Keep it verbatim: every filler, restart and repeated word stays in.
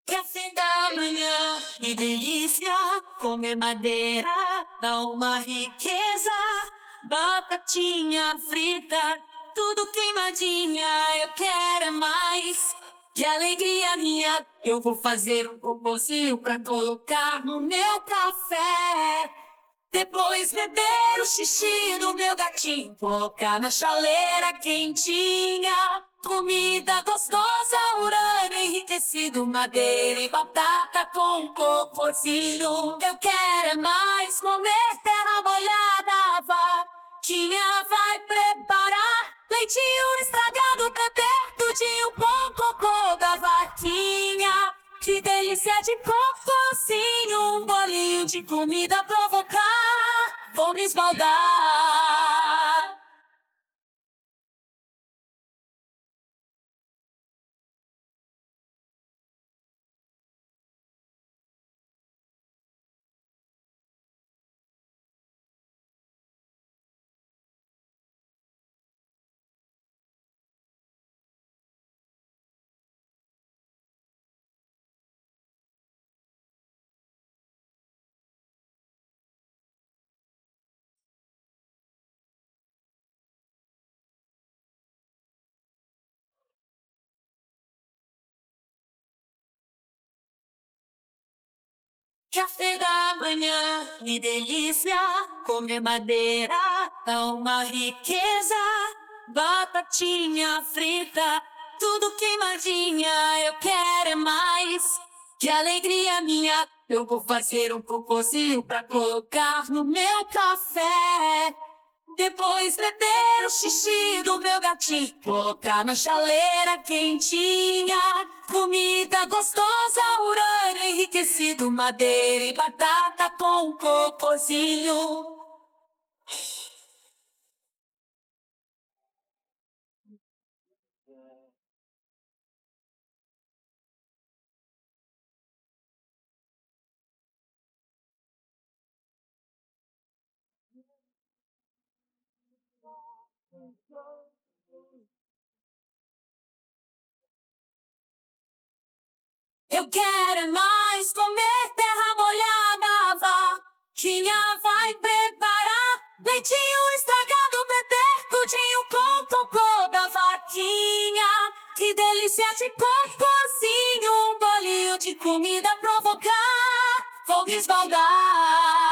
Café da manhã, que delícia, comer madeira dá uma riqueza. Batatinha frita, tudo queimadinha, eu quero é mais. Que alegria minha, eu vou fazer um compozinho pra colocar no meu café. Depois beber o xixi do meu gatinho, colocar na chaleira quentinha. Comida gostosa, urânio enriquecido, madeira e batata com cocozinho. Eu quero é mais comer terra molhada, vaquinha vai preparar. Leitinho estragado, bebê, tudinho com cocô da vaquinha. Que delícia de cocozinho, um bolinho de comida provocar, vou me esbaldar. Café da manhã, que delícia, comer madeira dá uma riqueza. Batatinha frita, tudo queimadinha, eu quero é mais. Que alegria minha, eu vou fazer um cocôzinho pra colocar no meu café. Depois beber o xixi do meu gatinho, colocar na chaleira quentinha. Comida gostosa, urânio enriquecido, madeira e batata com cocozinho. Eu quero é mais comer terra molhada, vaquinha vai preparar. Leitinho estragado, beber tudinho com cocô da vaquinha. Que delícia de cocôzinho, um bolinho de comida provocar, vou me esbaldar.